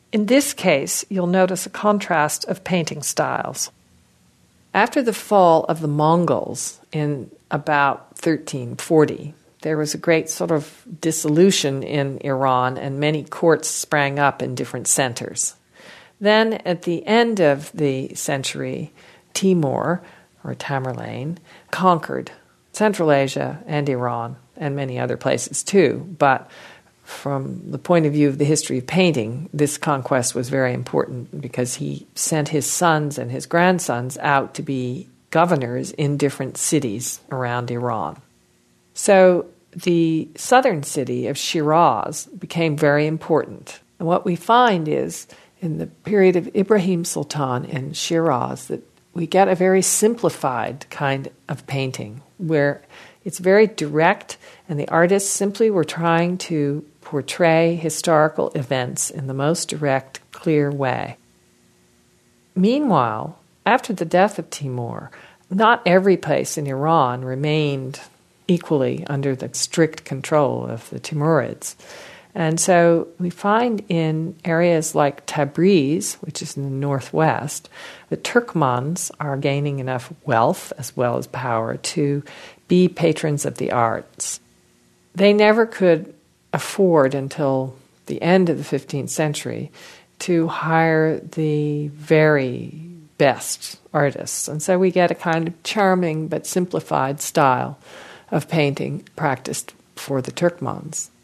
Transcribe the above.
In this case, you'll notice a contrast of painting styles. After the fall of the Mongols in about 1340, there was a great sort of dissolution in Iran, and many courts sprang up in different centers. Then, at the end of the century, Timur, or Tamerlane, conquered Central Asia and Iran, and many other places too. But from the point of view of the history of painting, this conquest was very important because he sent his sons and his grandsons out to be governors in different cities around Iran. So the southern city of Shiraz became very important. And what we find is, in the period of Ibrahim Sultan in Shiraz, that we get a very simplified kind of painting where it's very direct, and the artists simply were trying to portray historical events in the most direct, clear way. Meanwhile, after the death of Timur, not every place in Iran remained equally under the strict control of the Timurids. And so we find in areas like Tabriz, which is in the northwest, the Turkmans are gaining enough wealth as well as power to be patrons of the arts. They never could afford until the end of the 15th century to hire the very best artists. And so we get a kind of charming but simplified style of painting practiced for the Turkmans.